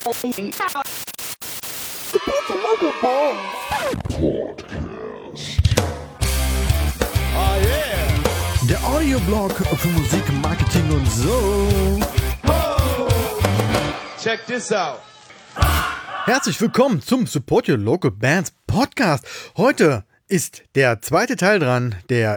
Der Audioblog für Musik, Marketing und so. Check this out. Herzlich willkommen zum Support Your Local Bands Podcast. Heute ist der zweite Teil dran, der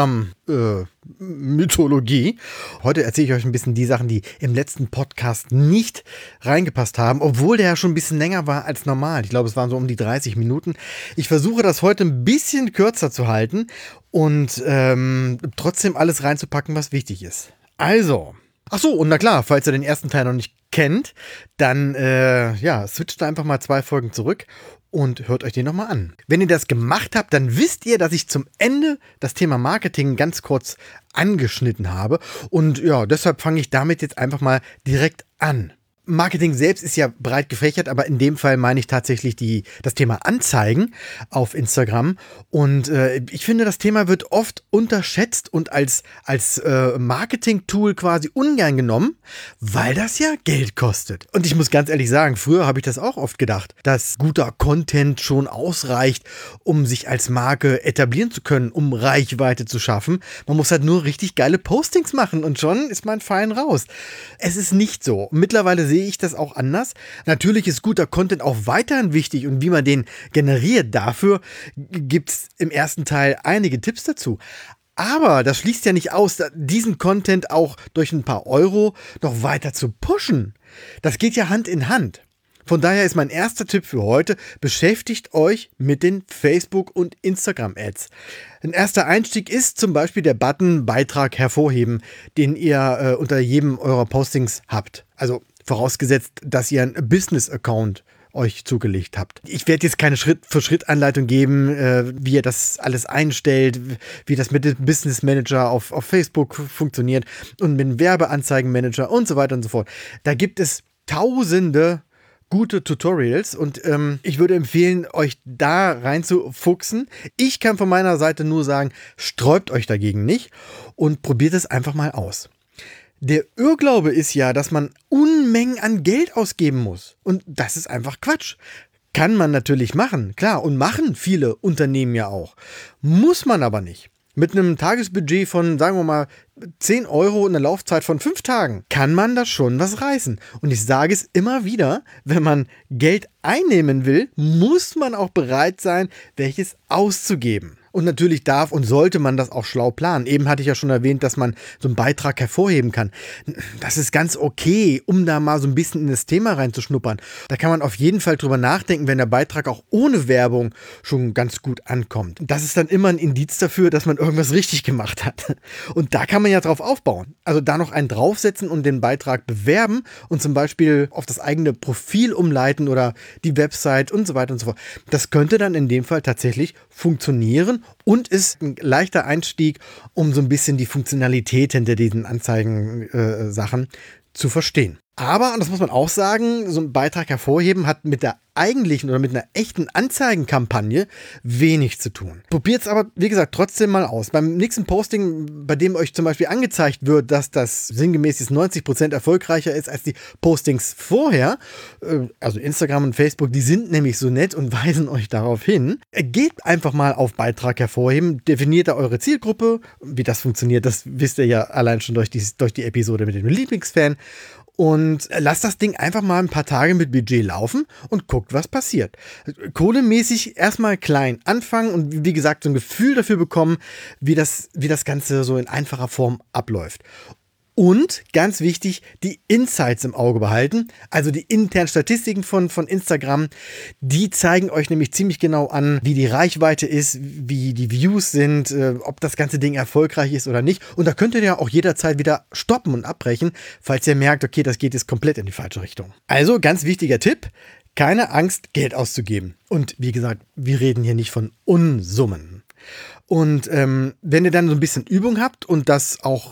Instagram-Mythologie. Heute erzähle ich euch ein bisschen die Sachen, die im letzten Podcast nicht reingepasst haben, obwohl der ja schon ein bisschen länger war als normal. Ich glaube, es waren so um die 30 Minuten. Ich versuche das heute ein bisschen kürzer zu halten und trotzdem alles reinzupacken, was wichtig ist. Also, ach so, und na klar, falls ihr den ersten Teil noch nicht kennt, dann switcht da einfach mal 2 Folgen zurück und hört euch den nochmal an. Wenn ihr das gemacht habt, dann wisst ihr, dass ich zum Ende das Thema Marketing ganz kurz angeschnitten habe. Und ja, deshalb fange ich damit jetzt einfach mal direkt an. Marketing selbst ist ja breit gefächert, aber in dem Fall meine ich tatsächlich das Thema Anzeigen auf Instagram. Und ich finde, das Thema wird oft unterschätzt und als Marketing-Tool quasi ungern genommen, weil das ja Geld kostet. Und ich muss ganz ehrlich sagen, früher habe ich das auch oft gedacht, dass guter Content schon ausreicht, um sich als Marke etablieren zu können, um Reichweite zu schaffen. Man muss halt nur richtig geile Postings machen und schon ist man fein raus. Es ist nicht so. Mittlerweile sehe ich das auch anders. Natürlich ist guter Content auch weiterhin wichtig und wie man den generiert, dafür gibt es im ersten Teil einige Tipps dazu. Aber das schließt ja nicht aus, diesen Content auch durch ein paar Euro noch weiter zu pushen. Das geht ja Hand in Hand. Von daher ist mein erster Tipp für heute, beschäftigt euch mit den Facebook- und Instagram-Ads. Ein erster Einstieg ist zum Beispiel der Button Beitrag hervorheben, den ihr unter jedem eurer Postings habt. Also vorausgesetzt, dass ihr einen Business-Account euch zugelegt habt. Ich werde jetzt keine Schritt-für-Schritt-Anleitung geben, wie ihr das alles einstellt, wie das mit dem Business Manager auf Facebook funktioniert und mit dem Werbeanzeigenmanager und so weiter und so fort. Da gibt es tausende gute Tutorials und ich würde empfehlen, euch da reinzufuchsen. Ich kann von meiner Seite nur sagen, sträubt euch dagegen nicht und probiert es einfach mal aus. Der Irrglaube ist ja, dass man Unmengen an Geld ausgeben muss. Und das ist einfach Quatsch. Kann man natürlich machen, klar. Und machen viele Unternehmen ja auch. Muss man aber nicht. Mit einem Tagesbudget von, sagen wir mal, 10 Euro und einer Laufzeit von 5 Tagen kann man da schon was reißen. Und ich sage es immer wieder, wenn man Geld einnehmen will, muss man auch bereit sein, welches auszugeben. Und natürlich darf und sollte man das auch schlau planen. Eben hatte ich ja schon erwähnt, dass man so einen Beitrag hervorheben kann. Das ist ganz okay, um da mal so ein bisschen in das Thema reinzuschnuppern. Da kann man auf jeden Fall drüber nachdenken, wenn der Beitrag auch ohne Werbung schon ganz gut ankommt. Das ist dann immer ein Indiz dafür, dass man irgendwas richtig gemacht hat. Und da kann man ja drauf aufbauen. Also da noch einen draufsetzen und den Beitrag bewerben und zum Beispiel auf das eigene Profil umleiten oder die Website und so weiter und so fort. Das könnte dann in dem Fall tatsächlich funktionieren und ist ein leichter Einstieg, um so ein bisschen die Funktionalität hinter diesen Anzeigen-Sachen zu verstehen. Aber, und das muss man auch sagen, so ein Beitrag hervorheben hat mit der eigentlichen oder mit einer echten Anzeigenkampagne wenig zu tun. Probiert es aber, wie gesagt, trotzdem mal aus. Beim nächsten Posting, bei dem euch zum Beispiel angezeigt wird, dass das sinngemäß 90% erfolgreicher ist als die Postings vorher, also Instagram und Facebook, die sind nämlich so nett und weisen euch darauf hin. Geht einfach mal auf Beitrag hervorheben, definiert da eure Zielgruppe. Wie das funktioniert, das wisst ihr ja allein schon durch die Episode mit dem Lieblingsfan. Und lasst das Ding einfach mal ein paar Tage mit Budget laufen und guckt, was passiert. Kohlemäßig erstmal klein anfangen und wie gesagt so ein Gefühl dafür bekommen, wie das Ganze so in einfacher Form abläuft. Und ganz wichtig, die Insights im Auge behalten, also die internen Statistiken von Instagram, die zeigen euch nämlich ziemlich genau an, wie die Reichweite ist, wie die Views sind, ob das ganze Ding erfolgreich ist oder nicht. Und da könnt ihr ja auch jederzeit wieder stoppen und abbrechen, falls ihr merkt, okay, das geht jetzt komplett in die falsche Richtung. Also ganz wichtiger Tipp, keine Angst, Geld auszugeben. Und wie gesagt, wir reden hier nicht von Unsummen. Und wenn ihr dann so ein bisschen Übung habt und das auch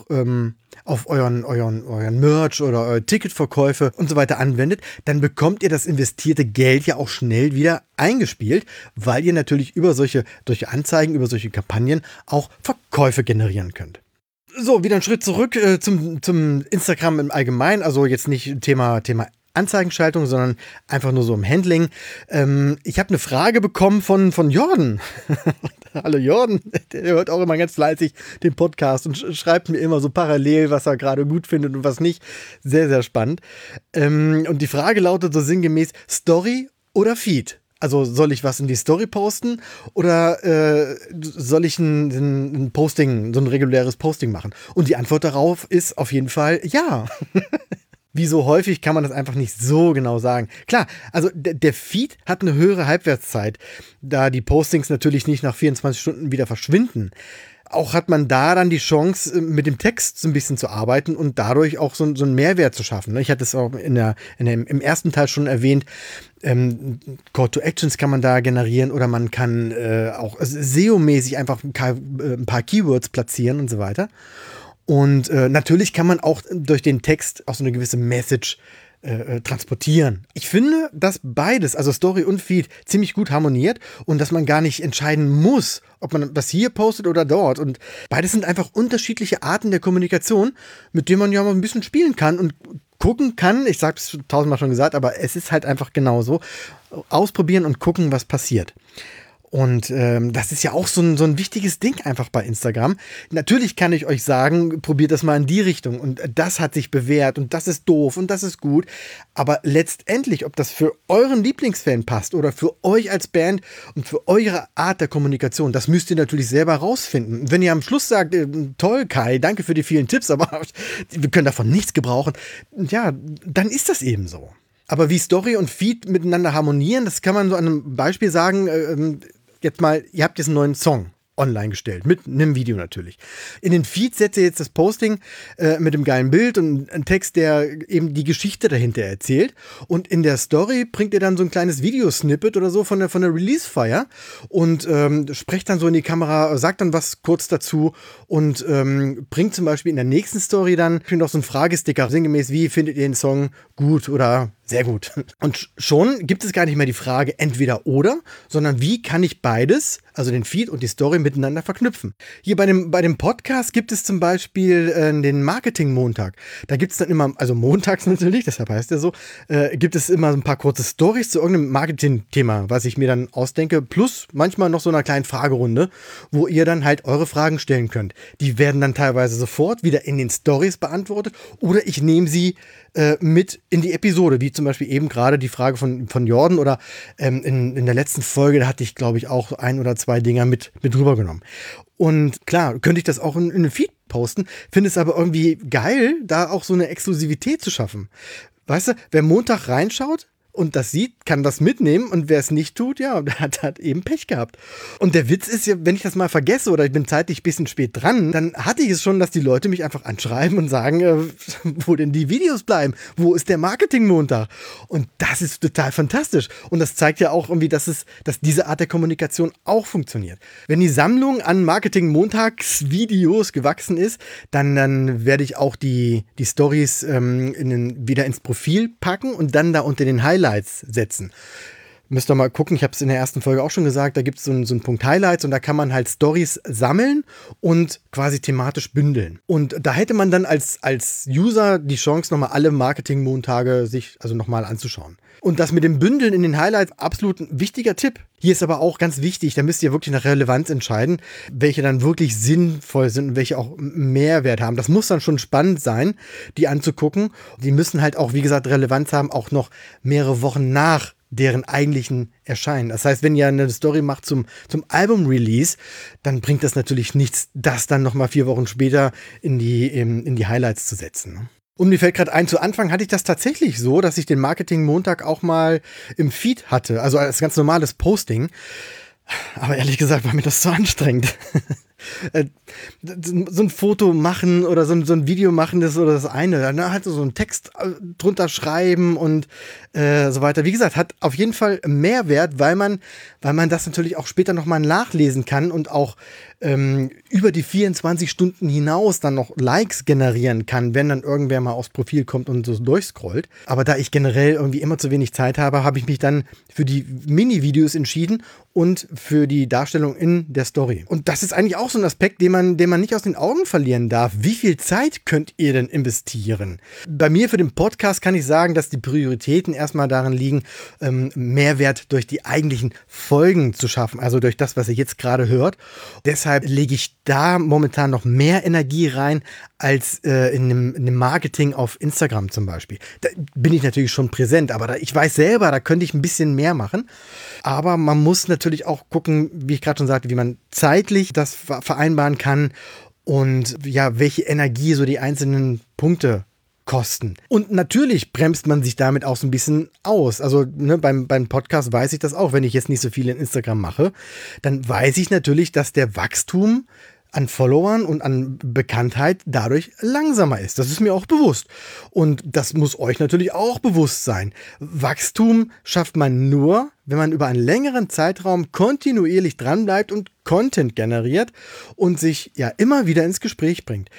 auf euren Merch oder eure Ticketverkäufe und so weiter anwendet, dann bekommt ihr das investierte Geld ja auch schnell wieder eingespielt, weil ihr natürlich durch Anzeigen, über solche Kampagnen auch Verkäufe generieren könnt. So, wieder einen Schritt zurück zum Instagram im Allgemeinen, also jetzt nicht Thema Anzeigenschaltung, sondern einfach nur so im Handling. Ich habe eine Frage bekommen von Jordan. Hallo Jordan, der hört auch immer ganz fleißig den Podcast und schreibt mir immer so parallel, was er gerade gut findet und was nicht. Sehr, sehr spannend. Und die Frage lautet so sinngemäß, Story oder Feed? Also soll ich was in die Story posten oder soll ich ein Posting, so ein reguläres Posting machen? Und die Antwort darauf ist auf jeden Fall ja. Wie so häufig kann man das einfach nicht so genau sagen. Klar, also der Feed hat eine höhere Halbwertszeit, da die Postings natürlich nicht nach 24 Stunden wieder verschwinden. Auch hat man da dann die Chance, mit dem Text so ein bisschen zu arbeiten und dadurch auch so einen Mehrwert zu schaffen. Ich hatte es auch im ersten Teil schon erwähnt, Call to Actions kann man da generieren oder man kann auch SEO-mäßig einfach ein paar Keywords platzieren und so weiter. Und natürlich kann man auch durch den Text auch so eine gewisse Message transportieren. Ich finde, dass beides, also Story und Feed, ziemlich gut harmoniert und dass man gar nicht entscheiden muss, ob man das hier postet oder dort. Und beides sind einfach unterschiedliche Arten der Kommunikation, mit denen man ja mal ein bisschen spielen kann und gucken kann. Ich habe es tausendmal schon gesagt, aber es ist halt einfach genauso. Ausprobieren und gucken, was passiert. Und das ist ja auch so ein wichtiges Ding einfach bei Instagram. Natürlich kann ich euch sagen, probiert das mal in die Richtung. Und das hat sich bewährt und das ist doof und das ist gut. Aber letztendlich, ob das für euren Lieblingsfan passt oder für euch als Band und für eure Art der Kommunikation, das müsst ihr natürlich selber rausfinden. Und wenn ihr am Schluss sagt, toll Kai, danke für die vielen Tipps, aber wir können davon nichts gebrauchen, ja, dann ist das eben so. Aber wie Story und Feed miteinander harmonieren, das kann man so an einem Beispiel sagen. Jetzt mal, ihr habt jetzt einen neuen Song online gestellt, mit einem Video natürlich. In den Feed setzt ihr jetzt das Posting mit dem geilen Bild und einen Text, der eben die Geschichte dahinter erzählt. Und in der Story bringt ihr dann so ein kleines Videosnippet oder so von der Release-Feier und sprecht dann so in die Kamera, sagt dann was kurz dazu und bringt zum Beispiel in der nächsten Story dann noch so einen Fragesticker, sinngemäß, wie findet ihr den Song gut oder sehr gut. Und schon gibt es gar nicht mehr die Frage entweder oder, sondern wie kann ich beides, also den Feed und die Story, miteinander verknüpfen. Hier bei dem Podcast gibt es zum Beispiel den Marketing-Montag. Da gibt es dann immer, also montags natürlich, deshalb heißt der so, gibt es immer ein paar kurze Storys zu irgendeinem Marketing-Thema, was ich mir dann ausdenke, plus manchmal noch so einer kleinen Fragerunde, wo ihr dann halt eure Fragen stellen könnt. Die werden dann teilweise sofort wieder in den Stories beantwortet oder ich nehme sie mit in die Episode, wie zum Beispiel eben gerade die Frage von Jordan oder in der letzten Folge, da hatte ich, glaube ich, auch 1 oder 2 Dinger mit rübergenommen. Und klar, könnte ich das auch in den Feed posten, finde es aber irgendwie geil, da auch so eine Exklusivität zu schaffen. Weißt du, wer Montag reinschaut und das sieht, kann das mitnehmen und wer es nicht tut, ja, der hat eben Pech gehabt. Und der Witz ist ja, wenn ich das mal vergesse oder ich bin zeitlich ein bisschen spät dran, dann hatte ich es schon, dass die Leute mich einfach anschreiben und sagen, wo denn die Videos bleiben? Wo ist der Marketing-Montag? Und das ist total fantastisch. Und das zeigt ja auch irgendwie, dass diese Art der Kommunikation auch funktioniert. Wenn die Sammlung an Marketing-Montags-Videos gewachsen ist, dann werde ich auch die Stories wieder ins Profil packen und dann da unter den Highlights setzen. Müsst ihr mal gucken, ich habe es in der ersten Folge auch schon gesagt, da gibt es so einen Punkt Highlights und da kann man halt Stories sammeln und quasi thematisch bündeln. Und da hätte man dann als User die Chance, nochmal alle Marketing-Montage sich also nochmal anzuschauen. Und das mit dem Bündeln in den Highlights, absolut ein wichtiger Tipp. Hier ist aber auch ganz wichtig, da müsst ihr wirklich nach Relevanz entscheiden, welche dann wirklich sinnvoll sind und welche auch Mehrwert haben. Das muss dann schon spannend sein, die anzugucken. Die müssen halt auch, wie gesagt, Relevanz haben, auch noch mehrere Wochen nach deren eigentlichen Erscheinen. Das heißt, wenn ihr eine Story macht zum Album-Release, dann bringt das natürlich nichts, das dann nochmal 4 Wochen später in die Highlights zu setzen. Und mir fällt gerade ein, zu Anfang hatte ich das tatsächlich so, dass ich den Marketing-Montag auch mal im Feed hatte, also als ganz normales Posting. Aber ehrlich gesagt war mir das zu anstrengend. So ein Foto machen oder so ein Video machen, das ist oder das eine. Dann halt so einen Text drunter schreiben und so weiter. Wie gesagt, hat auf jeden Fall Mehrwert, weil man das natürlich auch später nochmal nachlesen kann und auch über die 24 Stunden hinaus dann noch Likes generieren kann, wenn dann irgendwer mal aufs Profil kommt und so durchscrollt. Aber da ich generell irgendwie immer zu wenig Zeit habe, habe ich mich dann für die Mini-Videos entschieden und für die Darstellung in der Story. Und das ist eigentlich auch so ein Aspekt, den man nicht aus den Augen verlieren darf. Wie viel Zeit könnt ihr denn investieren? Bei mir für den Podcast kann ich sagen, dass die Prioritäten erstmal darin liegen, Mehrwert durch die eigentlichen Folgen zu schaffen, also durch das, was ihr jetzt gerade hört. Deshalb lege ich da momentan noch mehr Energie rein als in dem Marketing auf Instagram zum Beispiel. Da bin ich natürlich schon präsent, aber ich weiß selber, da könnte ich ein bisschen mehr machen. Aber man muss natürlich auch gucken, wie ich gerade schon sagte, wie man zeitlich das vereinbaren kann und ja, welche Energie so die einzelnen Punkte kosten. Und natürlich bremst man sich damit auch so ein bisschen aus. Also beim Podcast weiß ich das auch, wenn ich jetzt nicht so viel in Instagram mache, dann weiß ich natürlich, dass der Wachstum an Followern und an Bekanntheit dadurch langsamer ist. Das ist mir auch bewusst. Und das muss euch natürlich auch bewusst sein. Wachstum schafft man nur, wenn man über einen längeren Zeitraum kontinuierlich dranbleibt und Content generiert und sich ja immer wieder ins Gespräch bringt.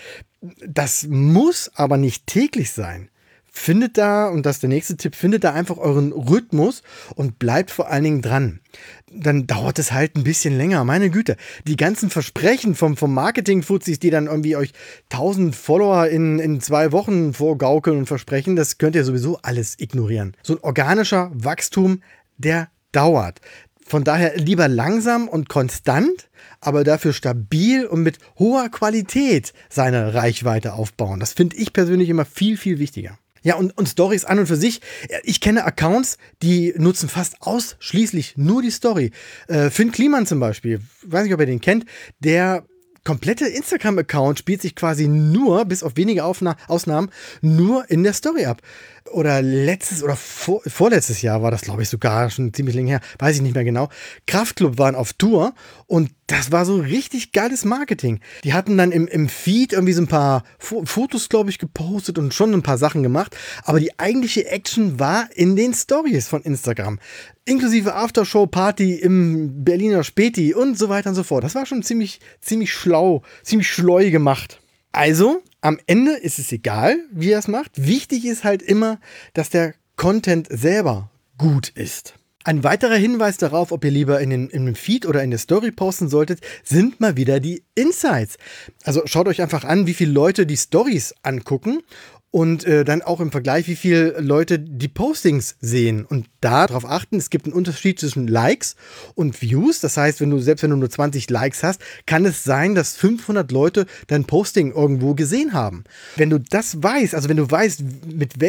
Das muss aber nicht täglich sein. Findet da, und das ist der nächste Tipp, findet da einfach euren Rhythmus und bleibt vor allen Dingen dran. Dann dauert es halt ein bisschen länger. Meine Güte, die ganzen Versprechen vom Marketing-Fuzis, die dann irgendwie euch 1000 Follower in 2 Wochen vorgaukeln und versprechen, das könnt ihr sowieso alles ignorieren. So ein organischer Wachstum, der dauert. Von daher lieber langsam und konstant, aber dafür stabil und mit hoher Qualität seine Reichweite aufbauen. Das finde ich persönlich immer viel, viel wichtiger. Ja, und Stories an und für sich. Ich kenne Accounts, die nutzen fast ausschließlich nur die Story. Finn Kliman zum Beispiel, weiß nicht, ob ihr den kennt, der komplette Instagram-Account spielt sich quasi nur, bis auf wenige Ausnahmen, nur in der Story ab. Oder letztes oder vorletztes Jahr war das, glaube ich, sogar schon ziemlich länger her, weiß ich nicht mehr genau. Kraftklub waren auf Tour und das war so richtig geiles Marketing. Die hatten dann im Feed irgendwie so ein paar Fotos, glaube ich, gepostet und schon ein paar Sachen gemacht, aber die eigentliche Action war in den Stories von Instagram. Inklusive Aftershow-Party im Berliner Späti und so weiter und so fort. Das war schon ziemlich schlau, ziemlich schleu gemacht. Also, am Ende ist es egal, wie er es macht. Wichtig ist halt immer, dass der Content selber gut ist. Ein weiterer Hinweis darauf, ob ihr lieber in dem Feed oder in der Story posten solltet, sind mal wieder die Insights. Also schaut euch einfach an, wie viele Leute die Stories angucken und dann auch im Vergleich, wie viele Leute die Postings sehen. Und darauf achten, es gibt einen Unterschied zwischen Likes und Views. Das heißt, selbst wenn du nur 20 Likes hast, kann es sein, dass 500 Leute dein Posting irgendwo gesehen haben. Wenn du das weißt, also wenn du weißt, mit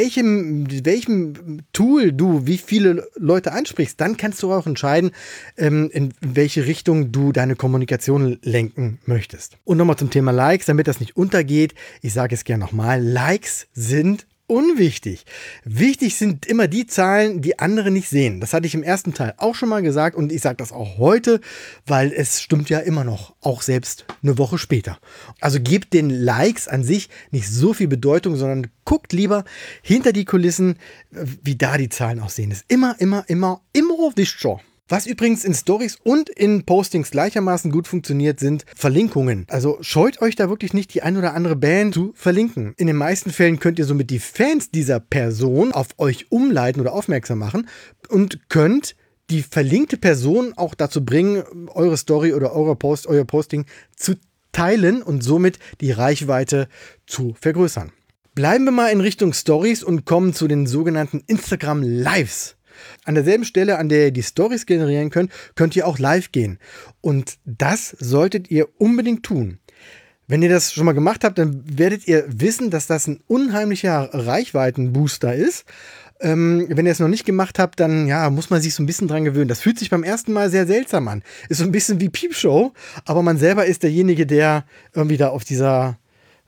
welchem Tool du wie viele Leute ansprichst, dann kannst du auch entscheiden, in welche Richtung du deine Kommunikation lenken möchtest. Und nochmal zum Thema Likes, damit das nicht untergeht. Ich sage es gerne nochmal, Likes sind unwichtig. Wichtig sind immer die Zahlen, die andere nicht sehen. Das hatte ich im ersten Teil auch schon mal gesagt und ich sage das auch heute, weil es stimmt ja immer noch, auch selbst eine Woche später. Also gebt den Likes an sich nicht so viel Bedeutung, sondern guckt lieber hinter die Kulissen, wie da die Zahlen aussehen. Das ist immer wichtiger. Was übrigens in Stories und in Postings gleichermaßen gut funktioniert, sind Verlinkungen. Also scheut euch da wirklich nicht, die ein oder andere Band zu verlinken. In den meisten Fällen könnt ihr somit die Fans dieser Person auf euch umleiten oder aufmerksam machen und könnt die verlinkte Person auch dazu bringen, eure Story oder euer Posting zu teilen und somit die Reichweite zu vergrößern. Bleiben wir mal in Richtung Stories und kommen zu den sogenannten Instagram Lives. An derselben Stelle, an der ihr die Stories generieren könnt ihr auch live gehen. Und das solltet ihr unbedingt tun. Wenn ihr das schon mal gemacht habt, dann werdet ihr wissen, dass das ein unheimlicher Reichweitenbooster ist. Wenn ihr es noch nicht gemacht habt, dann muss man sich so ein bisschen dran gewöhnen. Das fühlt sich beim ersten Mal sehr seltsam an. Ist so ein bisschen wie Piepshow, aber man selber ist derjenige, der irgendwie da auf dieser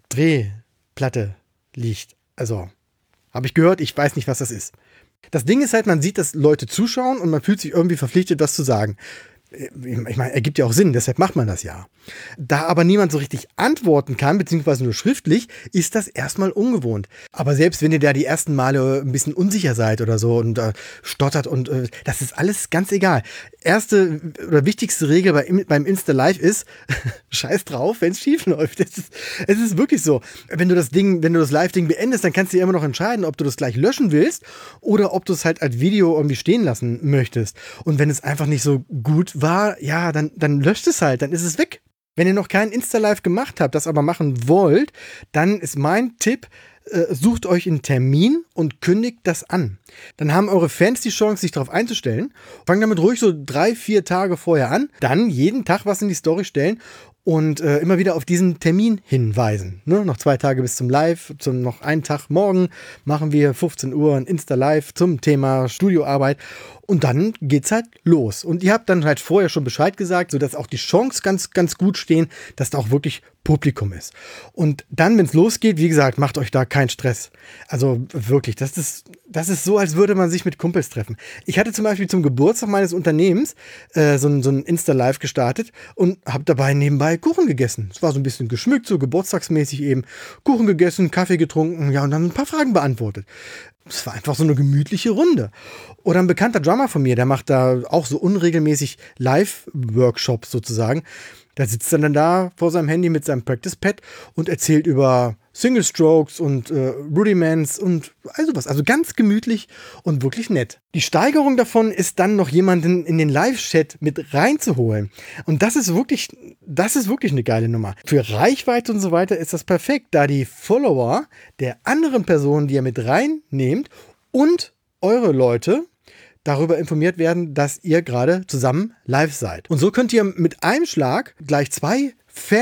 Drehplatte liegt. Also, habe ich gehört, ich weiß nicht, was das ist. Das Ding ist halt, man sieht, dass Leute zuschauen und man fühlt sich irgendwie verpflichtet, was zu sagen. Ich meine, ergibt ja auch Sinn, deshalb macht man das ja. Da aber niemand so richtig antworten kann, beziehungsweise nur schriftlich, ist das erstmal ungewohnt. Aber selbst wenn ihr da die ersten Male ein bisschen unsicher seid oder so und stottert und das ist alles ganz egal. Erste oder wichtigste Regel beim Insta Live ist, scheiß drauf, wenn es schief läuft. Es ist wirklich so. Wenn du das Live-Ding beendest, dann kannst du ja immer noch entscheiden, ob du das gleich löschen willst oder ob du es halt als Video irgendwie stehen lassen möchtest. Und wenn es einfach nicht so gut war, ja, dann löscht es halt, dann ist es weg. Wenn ihr noch keinen Insta-Live gemacht habt, das aber machen wollt, dann ist mein Tipp, sucht euch einen Termin und kündigt das an. Dann haben eure Fans die Chance, sich darauf einzustellen. Fangt damit ruhig so 3-4 Tage vorher an. Dann jeden Tag was in die Story stellen und immer wieder auf diesen Termin hinweisen. Ne? Noch 2 Tage bis zum Live, noch einen Tag morgen machen wir 15 Uhr ein Insta-Live zum Thema Studioarbeit. Und dann geht's halt los. Und ihr habt dann halt vorher schon Bescheid gesagt, sodass auch die Chance ganz, ganz gut stehen, dass da auch wirklich Publikum ist. Und dann, wenn es losgeht, wie gesagt, macht euch da keinen Stress. Also wirklich, das ist so, als würde man sich mit Kumpels treffen. Ich hatte zum Beispiel zum Geburtstag meines Unternehmens so ein Insta-Live gestartet und habe dabei nebenbei Kuchen gegessen. Es war so ein bisschen geschmückt, so geburtstagsmäßig eben. Kuchen gegessen, Kaffee getrunken, ja, und dann ein paar Fragen beantwortet. Es war einfach so eine gemütliche Runde. Oder ein bekannter Drummer von mir, der macht da auch so unregelmäßig Live-Workshops sozusagen. Der sitzt dann da vor seinem Handy mit seinem Practice-Pad und erzählt über Single Strokes und Rudiments und also was. Also ganz gemütlich und wirklich nett. Die Steigerung davon ist dann noch jemanden in den Live-Chat mit reinzuholen. Und das ist wirklich eine geile Nummer. Für Reichweite und so weiter ist das perfekt, da die Follower der anderen Personen, die ihr mit reinnehmt und eure Leute darüber informiert werden, dass ihr gerade zusammen live seid. Und so könnt ihr mit einem Schlag gleich 2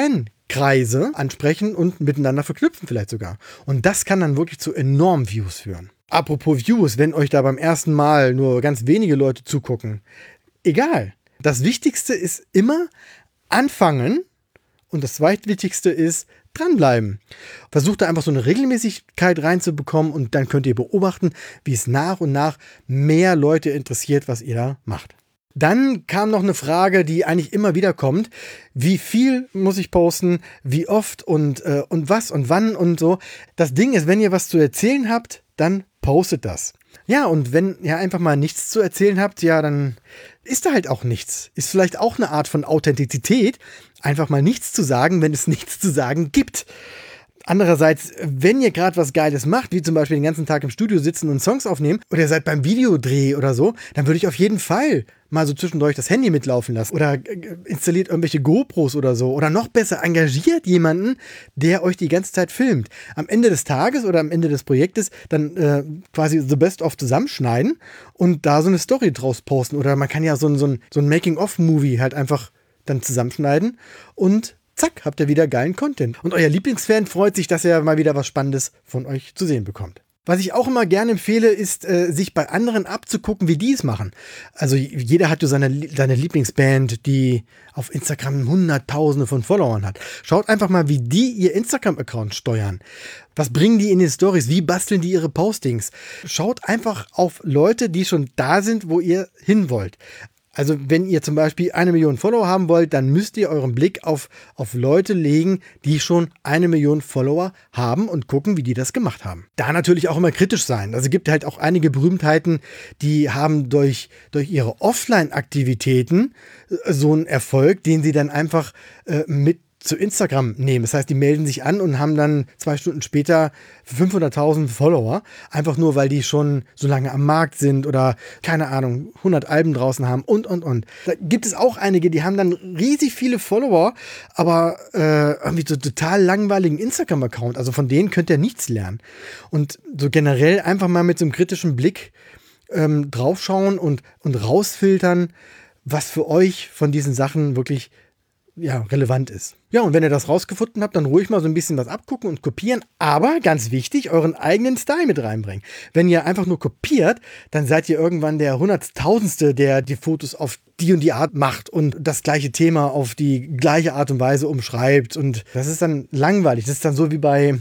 Fankreise ansprechen und miteinander verknüpfen vielleicht sogar. Und das kann dann wirklich zu enormen Views führen. Apropos Views, wenn euch da beim ersten Mal nur ganz wenige Leute zugucken, egal. Das Wichtigste ist immer anfangen und das zweitwichtigste ist dranbleiben. Versucht da einfach so eine Regelmäßigkeit reinzubekommen und dann könnt ihr beobachten, wie es nach und nach mehr Leute interessiert, was ihr da macht. Dann kam noch eine Frage, die eigentlich immer wieder kommt. Wie viel muss ich posten? Wie oft und was und wann und so. Das Ding ist, wenn ihr was zu erzählen habt, dann postet das. Ja, und wenn ihr einfach mal nichts zu erzählen habt, ja, dann ist da halt auch nichts. Ist vielleicht auch eine Art von Authentizität, einfach mal nichts zu sagen, wenn es nichts zu sagen gibt. Andererseits, wenn ihr gerade was Geiles macht, wie zum Beispiel den ganzen Tag im Studio sitzen und Songs aufnehmen, oder ihr seid beim Videodreh oder so, dann würde ich auf jeden Fall mal so zwischendurch das Handy mitlaufen lassen. Oder installiert irgendwelche GoPros oder so. Oder noch besser, engagiert jemanden, der euch die ganze Zeit filmt. Am Ende des Tages oder am Ende des Projektes dann quasi the best of zusammenschneiden und da so eine Story draus posten. Oder man kann ja so ein Making-of-Movie halt einfach dann zusammenschneiden und zack, habt ihr wieder geilen Content. Und euer Lieblingsfan freut sich, dass er mal wieder was Spannendes von euch zu sehen bekommt. Was ich auch immer gerne empfehle, ist, sich bei anderen abzugucken, wie die es machen. Also jeder hat so seine Lieblingsband, die auf Instagram Hunderttausende von Followern hat. Schaut einfach mal, wie die ihr Instagram-Account steuern. Was bringen die in den Stories? Wie basteln die ihre Postings? Schaut einfach auf Leute, die schon da sind, wo ihr hin wollt. Also wenn ihr zum Beispiel 1 Million Follower haben wollt, dann müsst ihr euren Blick auf Leute legen, die schon 1 Million Follower haben und gucken, wie die das gemacht haben. Da natürlich auch immer kritisch sein. Also es gibt halt auch einige Berühmtheiten, die haben durch ihre Offline-Aktivitäten so einen Erfolg, den sie dann einfach mit zu Instagram nehmen. Das heißt, die melden sich an und haben dann 2 Stunden später 500.000 Follower. Einfach nur, weil die schon so lange am Markt sind oder, keine Ahnung, 100 Alben draußen haben und. Da gibt es auch einige, die haben dann riesig viele Follower, aber irgendwie so total langweiligen Instagram-Account. Also von denen könnt ihr nichts lernen. Und so generell einfach mal mit so einem kritischen Blick draufschauen und rausfiltern, was für euch von diesen Sachen wirklich relevant ist. Ja, und wenn ihr das rausgefunden habt, dann ruhig mal so ein bisschen was abgucken und kopieren, aber ganz wichtig, euren eigenen Style mit reinbringen. Wenn ihr einfach nur kopiert, dann seid ihr irgendwann der 100.000ste, der die Fotos auf die und die Art macht und das gleiche Thema auf die gleiche Art und Weise umschreibt und das ist dann langweilig. Das ist dann so wie bei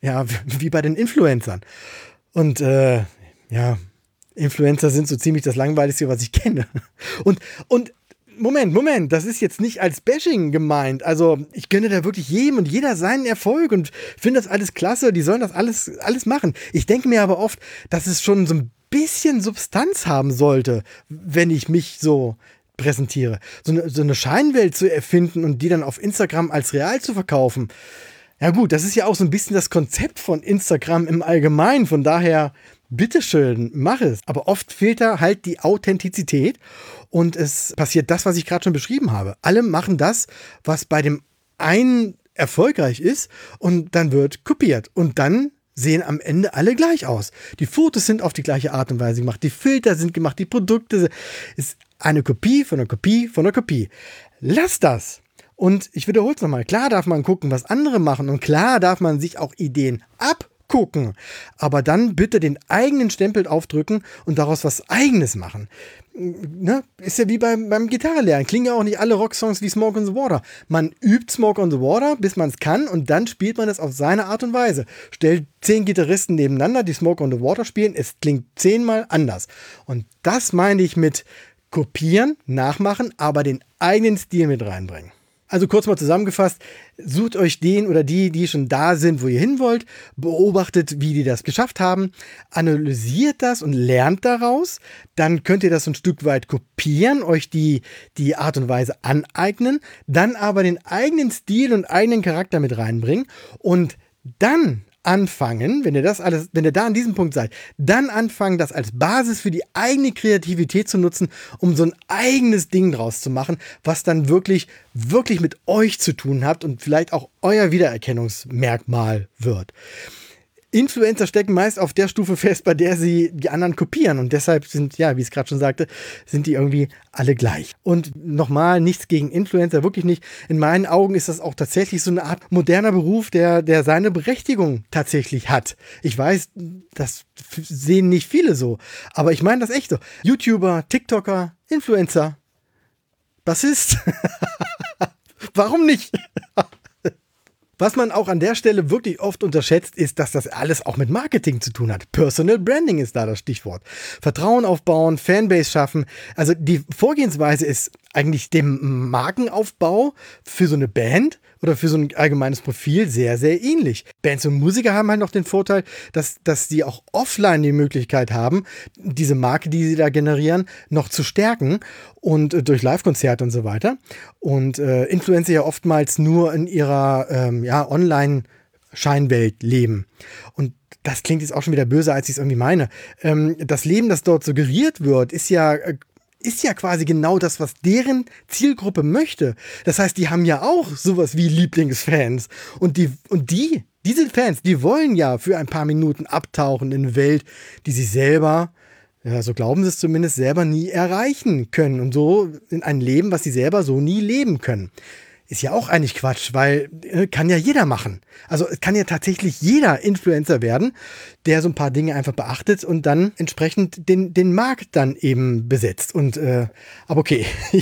den Influencern. Und Influencer sind so ziemlich das Langweiligste, was ich kenne. Und Moment, das ist jetzt nicht als Bashing gemeint. Also ich gönne da wirklich jedem und jeder seinen Erfolg und finde das alles klasse, die sollen das alles machen. Ich denke mir aber oft, dass es schon so ein bisschen Substanz haben sollte, wenn ich mich so präsentiere. So eine Scheinwelt zu erfinden und die dann auf Instagram als real zu verkaufen. Ja gut, das ist ja auch so ein bisschen das Konzept von Instagram im Allgemeinen. Von daher, bitteschön, mach es. Aber oft fehlt da halt die Authentizität und es passiert das, was ich gerade schon beschrieben habe. Alle machen das, was bei dem einen erfolgreich ist und dann wird kopiert. Und dann sehen am Ende alle gleich aus. Die Fotos sind auf die gleiche Art und Weise gemacht, die Filter sind gemacht, die Produkte ist eine Kopie von einer Kopie von einer Kopie. Lass das! Und ich wiederhole es nochmal, klar darf man gucken, was andere machen und klar darf man sich auch Ideen abgucken, aber dann bitte den eigenen Stempel aufdrücken und daraus was Eigenes machen. Ne? Ist ja wie beim Gitarrelernen, klingen ja auch nicht alle Rocksongs wie Smoke on the Water. Man übt Smoke on the Water, bis man es kann und dann spielt man es auf seine Art und Weise. Stellt 10 Gitarristen nebeneinander, die Smoke on the Water spielen, es klingt 10-mal anders. Und das meine ich mit kopieren, nachmachen, aber den eigenen Stil mit reinbringen. Also kurz mal zusammengefasst, sucht euch den oder die schon da sind, wo ihr hin wollt, beobachtet, wie die das geschafft haben, analysiert das und lernt daraus, dann könnt ihr das ein Stück weit kopieren, euch die Art und Weise aneignen, dann aber den eigenen Stil und eigenen Charakter mit reinbringen und dann anfangen, wenn ihr da an diesem Punkt seid, dann anfangen, das als Basis für die eigene Kreativität zu nutzen, um so ein eigenes Ding draus zu machen, was dann wirklich, wirklich mit euch zu tun hat und vielleicht auch euer Wiedererkennungsmerkmal wird. Influencer stecken meist auf der Stufe fest, bei der sie die anderen kopieren und deshalb sind, ja, wie ich es gerade schon sagte, sind die irgendwie alle gleich. Und nochmal, nichts gegen Influencer, wirklich nicht. In meinen Augen ist das auch tatsächlich so eine Art moderner Beruf, der seine Berechtigung tatsächlich hat. Ich weiß, das sehen nicht viele so, aber ich meine das echt so. YouTuber, TikToker, Influencer, Bassist, warum nicht? Was man auch an der Stelle wirklich oft unterschätzt, ist, dass das alles auch mit Marketing zu tun hat. Personal Branding ist da das Stichwort. Vertrauen aufbauen, Fanbase schaffen. Also die Vorgehensweise ist eigentlich dem Markenaufbau für so eine Band oder für so ein allgemeines Profil sehr, sehr ähnlich. Bands und Musiker haben halt noch den Vorteil, dass sie auch offline die Möglichkeit haben, diese Marke, die sie da generieren, noch zu stärken und durch Live-Konzerte und so weiter. Und Influencer ja oftmals nur in ihrer Online-Scheinwelt leben. Und das klingt jetzt auch schon wieder böser, als ich es irgendwie meine. Das Leben, das dort suggeriert wird, ist ja quasi genau das, was deren Zielgruppe möchte. Das heißt, die haben ja auch sowas wie Lieblingsfans. Und diese Fans, die wollen ja für ein paar Minuten abtauchen in eine Welt, die sie selber, ja, so glauben sie es zumindest, selber nie erreichen können. Und so in ein Leben, was sie selber so nie leben können. Ist ja auch eigentlich Quatsch, weil kann ja jeder machen. Also es kann ja tatsächlich jeder Influencer werden, der so ein paar Dinge einfach beachtet und dann entsprechend den Markt dann eben besetzt. Und aber okay,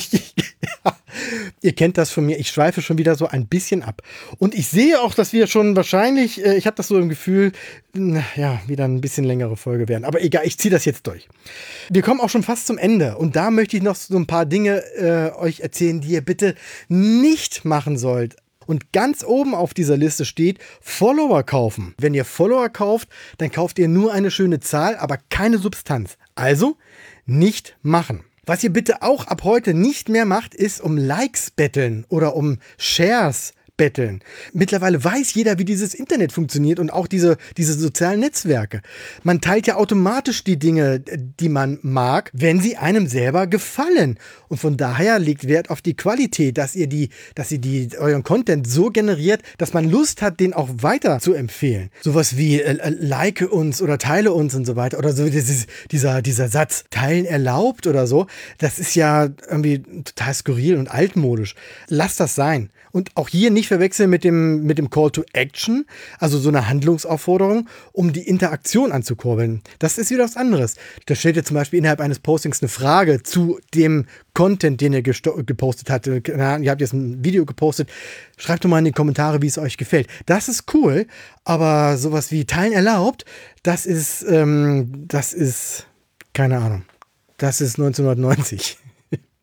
ihr kennt das von mir, ich schweife schon wieder so ein bisschen ab. Und ich sehe auch, dass wir schon wahrscheinlich, ich habe das so im Gefühl, ja, wieder ein bisschen längere Folge werden. Aber egal, ich ziehe das jetzt durch. Wir kommen auch schon fast zum Ende und da möchte ich noch so ein paar Dinge euch erzählen, die ihr bitte nicht machen sollt. Und ganz oben auf dieser Liste steht Follower kaufen. Wenn ihr Follower kauft, dann kauft ihr nur eine schöne Zahl, aber keine Substanz. Also nicht machen. Was ihr bitte auch ab heute nicht mehr macht, ist um Likes betteln oder um Shares betteln. Mittlerweile weiß jeder, wie dieses Internet funktioniert und auch diese sozialen Netzwerke. Man teilt ja automatisch die Dinge, die man mag, wenn sie einem selber gefallen. Und von daher legt Wert auf die Qualität, dass ihr euren Content so generiert, dass man Lust hat, den auch weiter zu empfehlen. Sowas wie like uns oder teile uns und so weiter. Oder so dieser Satz, teilen erlaubt oder so. Das ist ja irgendwie total skurril und altmodisch. Lasst das sein. Und auch hier nicht verwechseln mit dem Call to Action, also so eine Handlungsaufforderung, um die Interaktion anzukurbeln. Das ist wieder was anderes. Da stellt ihr zum Beispiel innerhalb eines Postings eine Frage zu dem Content, den ihr gepostet habt. Ihr habt jetzt ein Video gepostet. Schreibt doch mal in die Kommentare, wie es euch gefällt. Das ist cool, aber sowas wie Teilen erlaubt, das ist, keine Ahnung. Das ist 1990.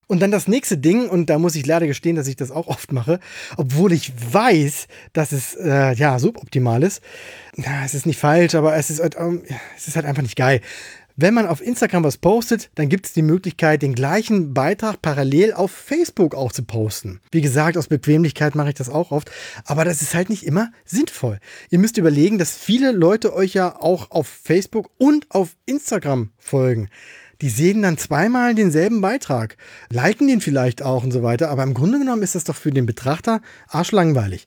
Und dann das nächste Ding, und da muss ich leider gestehen, dass ich das auch oft mache, obwohl ich weiß, dass es suboptimal ist. Ja, es ist nicht falsch, aber es ist halt einfach nicht geil. Wenn man auf Instagram was postet, dann gibt es die Möglichkeit, den gleichen Beitrag parallel auf Facebook auch zu posten. Wie gesagt, aus Bequemlichkeit mache ich das auch oft, aber das ist halt nicht immer sinnvoll. Ihr müsst überlegen, dass viele Leute euch ja auch auf Facebook und auf Instagram folgen. Die sehen dann zweimal denselben Beitrag, liken den vielleicht auch und so weiter, aber im Grunde genommen ist das doch für den Betrachter arschlangweilig.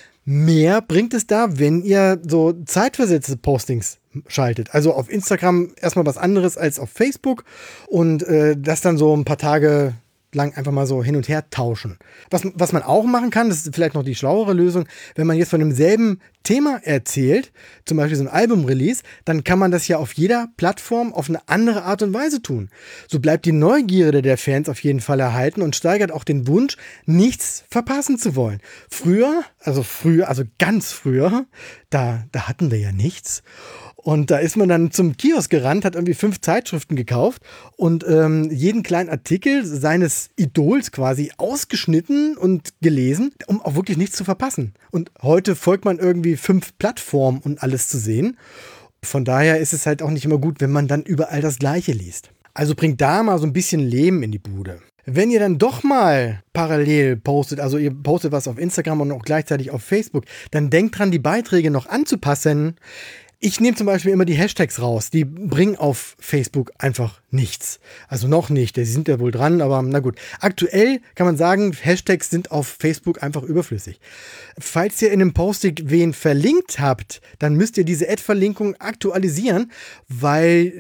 Mehr bringt es da, wenn ihr so zeitversetzte Postings schaltet. Also auf Instagram erstmal was anderes als auf Facebook und das dann so ein paar Tage lang einfach mal so hin und her tauschen. Was man auch machen kann, das ist vielleicht noch die schlauere Lösung, wenn man jetzt von demselben Thema erzählt, zum Beispiel so ein Album-Release, dann kann man das ja auf jeder Plattform auf eine andere Art und Weise tun. So bleibt die Neugierde der Fans auf jeden Fall erhalten und steigert auch den Wunsch, nichts verpassen zu wollen. Früher, also ganz früher, da hatten wir ja nichts. Und da ist man dann zum Kiosk gerannt, hat irgendwie 5 Zeitschriften gekauft und jeden kleinen Artikel seines Idols quasi ausgeschnitten und gelesen, um auch wirklich nichts zu verpassen. Und heute folgt man irgendwie 5 Plattformen, um alles zu sehen. Von daher ist es halt auch nicht immer gut, wenn man dann überall das Gleiche liest. Also bringt da mal so ein bisschen Leben in die Bude. Wenn ihr dann doch mal parallel postet, also ihr postet was auf Instagram und auch gleichzeitig auf Facebook, dann denkt dran, die Beiträge noch anzupassen. Ich nehme zum Beispiel immer die Hashtags raus. Die bringen auf Facebook einfach nichts. Also noch nicht. Die sind ja wohl dran, aber na gut. Aktuell kann man sagen, Hashtags sind auf Facebook einfach überflüssig. Falls ihr in einem Posting wen verlinkt habt, dann müsst ihr diese Ad-Verlinkung aktualisieren, weil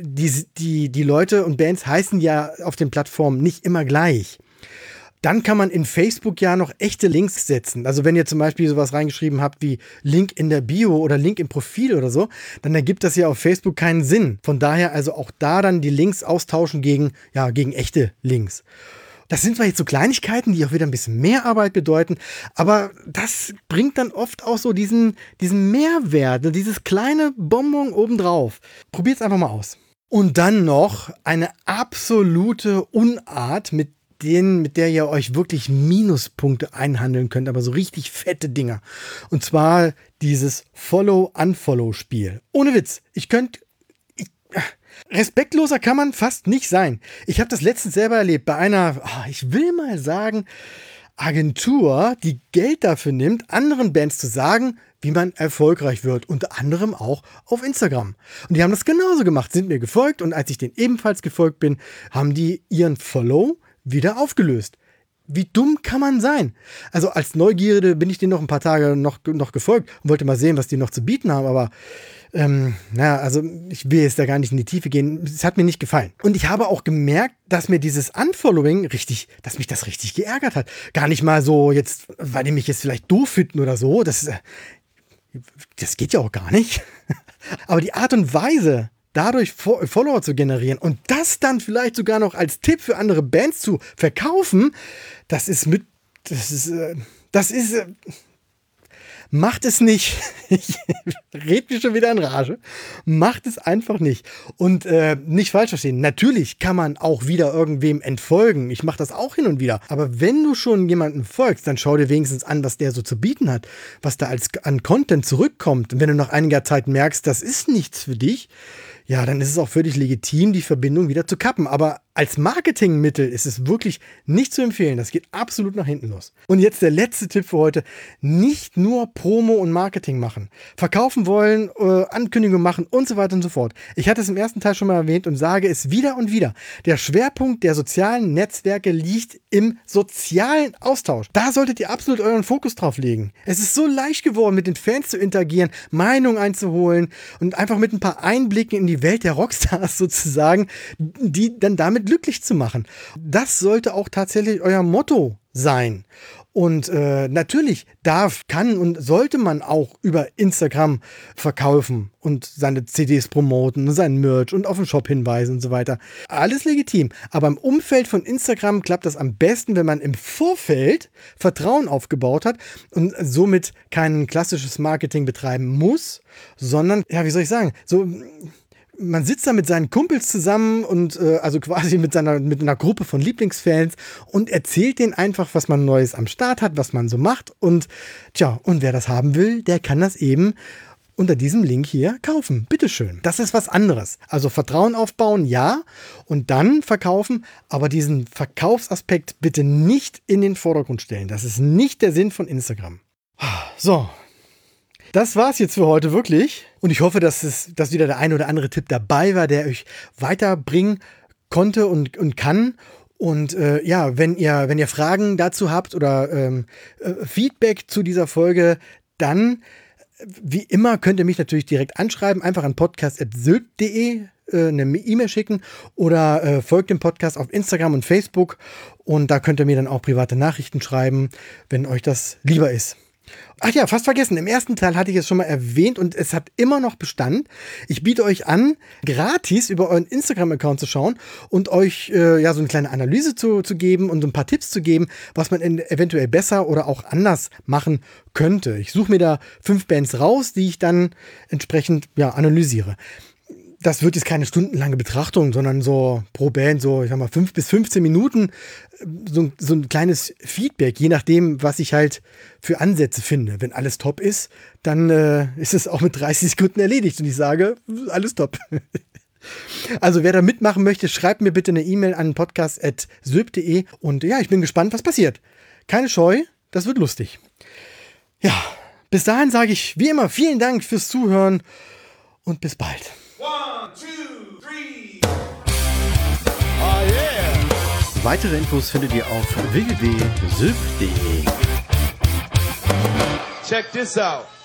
die Leute und Bands heißen ja auf den Plattformen nicht immer gleich. Dann kann man in Facebook ja noch echte Links setzen. Also wenn ihr zum Beispiel sowas reingeschrieben habt wie Link in der Bio oder Link im Profil oder so, dann ergibt das ja auf Facebook keinen Sinn. Von daher also auch da dann die Links austauschen gegen echte Links. Das sind zwar jetzt so Kleinigkeiten, die auch wieder ein bisschen mehr Arbeit bedeuten, aber das bringt dann oft auch so diesen Mehrwert, dieses kleine Bonbon obendrauf. Probiert's einfach mal aus. Und dann noch eine absolute Unart, mit der ihr euch wirklich Minuspunkte einhandeln könnt, aber so richtig fette Dinger. Und zwar dieses Follow-Unfollow-Spiel. Ohne Witz, respektloser kann man fast nicht sein. Ich habe das letztens selber erlebt bei einer, ich will mal sagen, Agentur, die Geld dafür nimmt, anderen Bands zu sagen, wie man erfolgreich wird, unter anderem auch auf Instagram. Und die haben das genauso gemacht, sind mir gefolgt und als ich denen ebenfalls gefolgt bin, haben die ihren Follow wieder aufgelöst. Wie dumm kann man sein? Also als Neugierde bin ich denen noch ein paar Tage noch gefolgt und wollte mal sehen, was die noch zu bieten haben, aber also ich will jetzt da gar nicht in die Tiefe gehen. Es hat mir nicht gefallen. Und ich habe auch gemerkt, dass mir dieses Unfollowing dass mich das richtig geärgert hat. Gar nicht mal so jetzt, weil die mich jetzt vielleicht doof finden oder so. Das geht ja auch gar nicht. Aber die Art und Weise, dadurch Follower zu generieren und das dann vielleicht sogar noch als Tipp für andere Bands zu verkaufen, macht es nicht. Ich red mich schon wieder in Rage. Macht es einfach nicht. Und nicht falsch verstehen. Natürlich kann man auch wieder irgendwem entfolgen. Ich mache das auch hin und wieder. Aber wenn du schon jemandem folgst, dann schau dir wenigstens an, was der so zu bieten hat. Was da an Content zurückkommt. Und wenn du nach einiger Zeit merkst, das ist nichts für dich, ja, dann ist es auch völlig legitim, die Verbindung wieder zu kappen. Aber als Marketingmittel ist es wirklich nicht zu empfehlen. Das geht absolut nach hinten los. Und jetzt der letzte Tipp für heute. Nicht nur Promo und Marketing machen. Verkaufen wollen, Ankündigungen machen und so weiter und so fort. Ich hatte es im ersten Teil schon mal erwähnt und sage es wieder und wieder. Der Schwerpunkt der sozialen Netzwerke liegt im sozialen Austausch. Da solltet ihr absolut euren Fokus drauf legen. Es ist so leicht geworden, mit den Fans zu interagieren, Meinungen einzuholen und einfach mit ein paar Einblicken in die Welt der Rockstars sozusagen, die dann damit glücklich zu machen. Das sollte auch tatsächlich euer Motto sein. Und natürlich kann und sollte man auch über Instagram verkaufen und seine CDs promoten und seinen Merch und auf den Shop hinweisen und so weiter. Alles legitim. Aber im Umfeld von Instagram klappt das am besten, wenn man im Vorfeld Vertrauen aufgebaut hat und somit kein klassisches Marketing betreiben muss, sondern, ja, wie soll ich sagen, so man sitzt da mit seinen Kumpels zusammen und also quasi mit einer Gruppe von Lieblingsfans und erzählt denen einfach, was man Neues am Start hat, was man so macht. Und und wer das haben will, der kann das eben unter diesem Link hier kaufen. Bitteschön. Das ist was anderes. Also Vertrauen aufbauen, ja, und dann verkaufen, aber diesen Verkaufsaspekt bitte nicht in den Vordergrund stellen. Das ist nicht der Sinn von Instagram. So. Das war's jetzt für heute wirklich. Und ich hoffe, dass wieder der ein oder andere Tipp dabei war, der euch weiterbringen konnte und kann. Und wenn ihr Fragen dazu habt oder Feedback zu dieser Folge, dann wie immer könnt ihr mich natürlich direkt anschreiben, einfach an podcast@sylp.de eine E-Mail schicken oder folgt dem Podcast auf Instagram und Facebook und da könnt ihr mir dann auch private Nachrichten schreiben, wenn euch das lieber ist. Ach ja, fast vergessen, im ersten Teil hatte ich es schon mal erwähnt und es hat immer noch Bestand. Ich biete euch an, gratis über euren Instagram-Account zu schauen und euch so eine kleine Analyse zu geben und so ein paar Tipps zu geben, was man eventuell besser oder auch anders machen könnte. Ich suche mir da 5 Bands raus, die ich dann entsprechend analysiere. Das wird jetzt keine stundenlange Betrachtung, sondern so pro Band, so ich sag mal 5 bis 15 Minuten, so ein kleines Feedback, je nachdem, was ich halt für Ansätze finde. Wenn alles top ist, dann ist es auch mit 30 Sekunden erledigt und ich sage, alles top. Also wer da mitmachen möchte, schreibt mir bitte eine E-Mail an podcast@sylp.de und ja, ich bin gespannt, was passiert. Keine Scheu, das wird lustig. Ja, bis dahin sage ich wie immer vielen Dank fürs Zuhören und bis bald. 1, 2, 3. Oh yeah. Weitere Infos findet ihr auf www.sylp.de. Check this out.